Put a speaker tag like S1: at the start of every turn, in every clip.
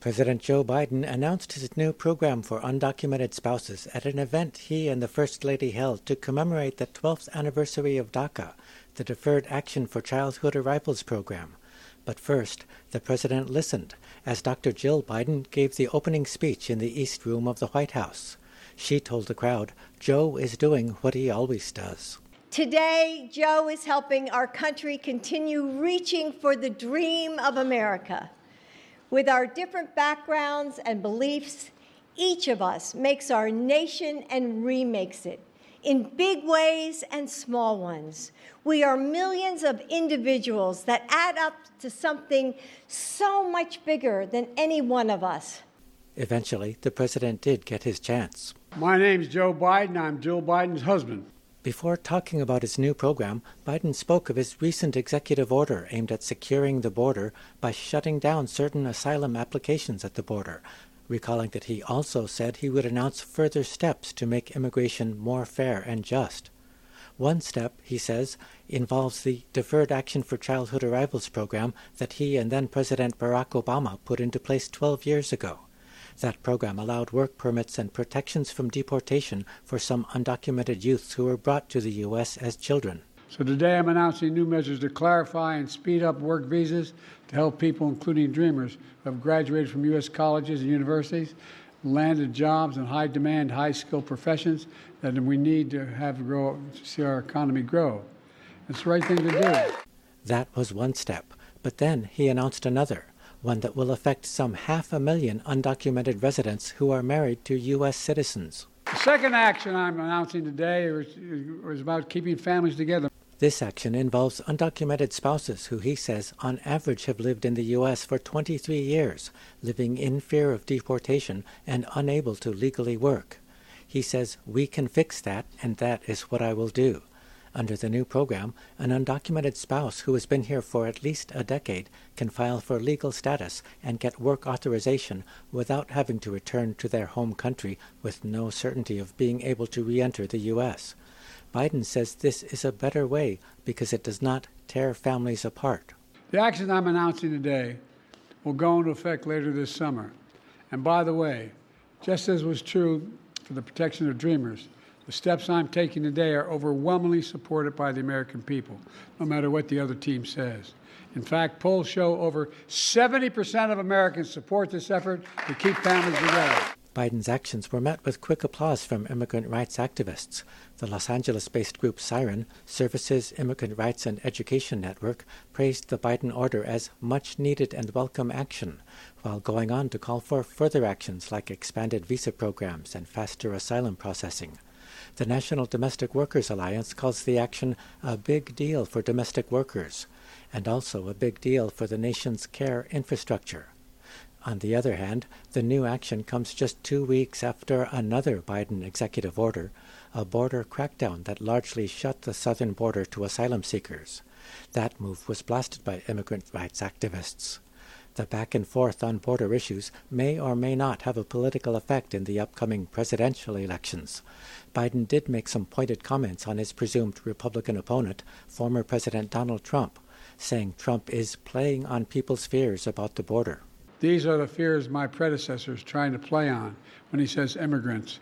S1: President Joe Biden announced his new program for undocumented spouses at an event he and the First Lady held to commemorate the 12th anniversary of DACA, the Deferred Action for Childhood Arrivals program. But first, the president listened as Dr. Jill Biden gave the opening speech in the East Room of the White House. She told the crowd Joe is doing what he always does.
S2: Today, Joe is helping our country continue reaching for the dream of America. With our different backgrounds and beliefs, each of us makes our nation and remakes it, in big ways and small ones. We are millions of individuals that add up to something so much bigger than any one of us.
S1: Eventually, the president did get his chance.
S3: My name's Joe Biden. I'm Jill Biden's husband.
S1: Before talking about his new program, Biden spoke of his recent executive order aimed at securing the border by shutting down certain asylum applications at the border, recalling that he also said he would announce further steps to make immigration more fair and just. One step, he says, involves the Deferred Action for Childhood Arrivals program that he and then-President Barack Obama put into place 12 years ago. That program allowed work permits and protections from deportation for some undocumented youths who were brought to the U.S. as children.
S3: So today I'm announcing new measures to clarify and speed up work visas to help people, including dreamers, who have graduated from U.S. colleges and universities, landed jobs in high-demand, high-skilled professions that we need to have grow to see our economy grow. It's the right thing to do.
S1: That was one step, but then he announced another, one that will affect some 500,000 undocumented residents who are married to U.S. citizens.
S3: The second action I'm announcing today is about keeping families together.
S1: This action involves undocumented spouses who, he says, on average have lived in the U.S. for 23 years, living in fear of deportation and unable to legally work. He says, we can fix that, and that is what I will do. Under the new program, an undocumented spouse who has been here for at least a decade can file for legal status and get work authorization without having to return to their home country with no certainty of being able to re-enter the U.S. Biden says this is a better way because it does not tear families apart.
S3: The actions I'm announcing today will go into effect later this summer. And by the way, just as was true for the protection of dreamers, the steps I'm taking today are overwhelmingly supported by the American people, no matter what the other team says. In fact, polls show over 70% of Americans support this effort to keep families together.
S1: Biden's actions were met with quick applause from immigrant rights activists. The Los Angeles-based group Siren, Services, Immigrant Rights, and Education Network, praised the Biden order as much-needed and welcome action, while going on to call for further actions like expanded visa programs and faster asylum processing. The National Domestic Workers Alliance calls the action a big deal for domestic workers, and also a big deal for the nation's care infrastructure. On the other hand, the new action comes just 2 weeks after another Biden executive order, a border crackdown that largely shut the southern border to asylum seekers. That move was blasted by immigrant rights activists. The back and forth on border issues may or may not have a political effect in the upcoming presidential elections. Biden did make some pointed comments on his presumed Republican opponent, former President Donald Trump, saying Trump is playing on people's fears about the border.
S3: These are the fears my predecessor is trying to play on when he says immigrants,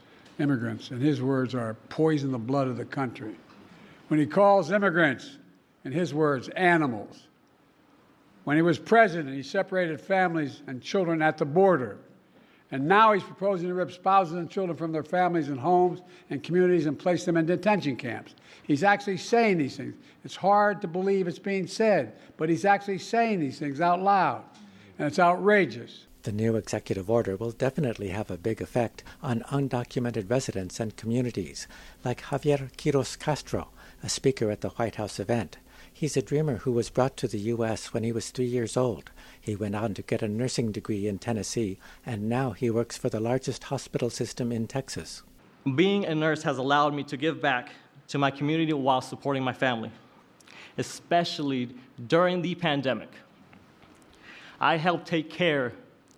S3: and his words are poison the blood of the country. When he calls immigrants, in his words, animals. When he was president, he separated families and children at the border. And now he's proposing to rip spouses and children from their families and homes and communities and place them in detention camps. He's actually saying these things. It's hard to believe it's being said, but he's actually saying these things out loud. And it's outrageous.
S1: The new executive order will definitely have a big effect on undocumented residents and communities, like Javier Quiros Castro, a speaker at the White House event. He's a dreamer who was brought to the U.S. when he was 3 years old. He went on to get a nursing degree in Tennessee, and now he works for the largest hospital system in Texas.
S4: Being a nurse has allowed me to give back to my community while supporting my family, especially during the pandemic. I helped take care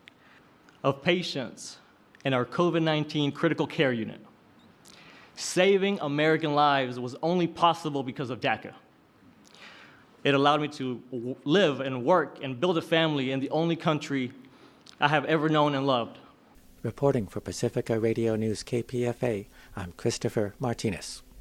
S4: of patients in our COVID-19 critical care unit. Saving American lives was only possible because of DACA. It allowed me to live and work and build a family in the only country I have ever known and loved.
S1: Reporting for Pacifica Radio News KPFA, I'm Christopher Martinez.